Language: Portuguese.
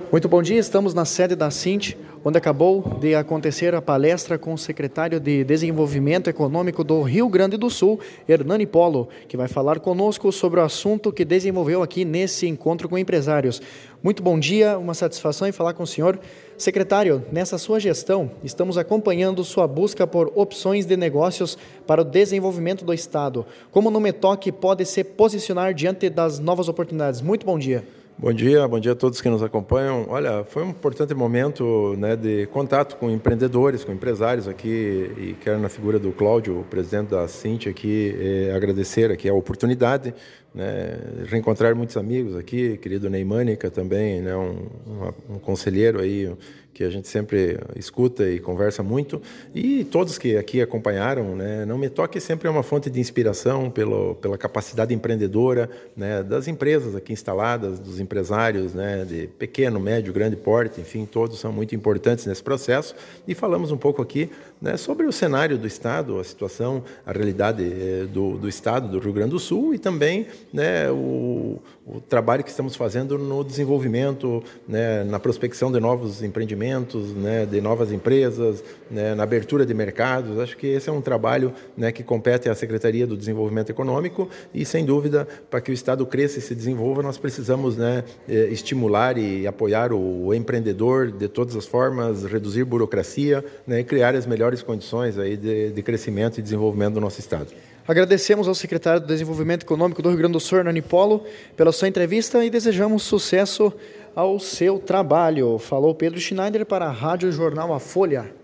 Muito bom dia, estamos na sede da Cint, onde acabou de acontecer a palestra com o secretário de Desenvolvimento Econômico do Rio Grande do Sul, Hernani Polo, que vai falar conosco sobre o assunto que desenvolveu aqui nesse encontro com empresários. Muito bom dia, uma satisfação em falar com o senhor. Secretário, nessa sua gestão, estamos acompanhando sua busca por opções de negócios para o desenvolvimento do Estado. Como o Numetoc pode se posicionar diante das novas oportunidades? Muito bom dia. Bom dia a todos que nos acompanham. Olha, foi um importante momento, né, de contato com empreendedores, com empresários aqui, e quero na figura do Cláudio, o presidente da Cint aqui, agradecer aqui a oportunidade, né, reencontrar muitos amigos aqui, querido Neymânica também, né, um conselheiro aí que a gente sempre escuta e conversa muito, e todos que aqui acompanharam, né, Numetoc sempre é uma fonte de inspiração pela capacidade empreendedora, né, das empresas aqui instaladas, dos empresários, né, de pequeno, médio, grande porte, enfim, todos são muito importantes nesse processo, e falamos um pouco aqui, né, sobre o cenário do Estado, a situação, a realidade do Estado, do Rio Grande do Sul, e também, né, o trabalho que estamos fazendo no desenvolvimento, né, na prospecção de novos empreendimentos, né, de novas empresas, né, na abertura de mercados. Acho que esse é um trabalho, né, que compete à Secretaria do Desenvolvimento Econômico e, sem dúvida, para que o Estado cresça e se desenvolva, nós precisamos, né, estimular e apoiar o empreendedor de todas as formas, reduzir burocracia, né, e criar as melhores condições aí de crescimento e desenvolvimento do nosso Estado. Agradecemos ao secretário do Desenvolvimento Econômico do Rio Grande do Sul, Hernani Polo, pela sua entrevista e desejamos sucesso ao seu trabalho. Falou Pedro Schneider para a Rádio Jornal A Folha.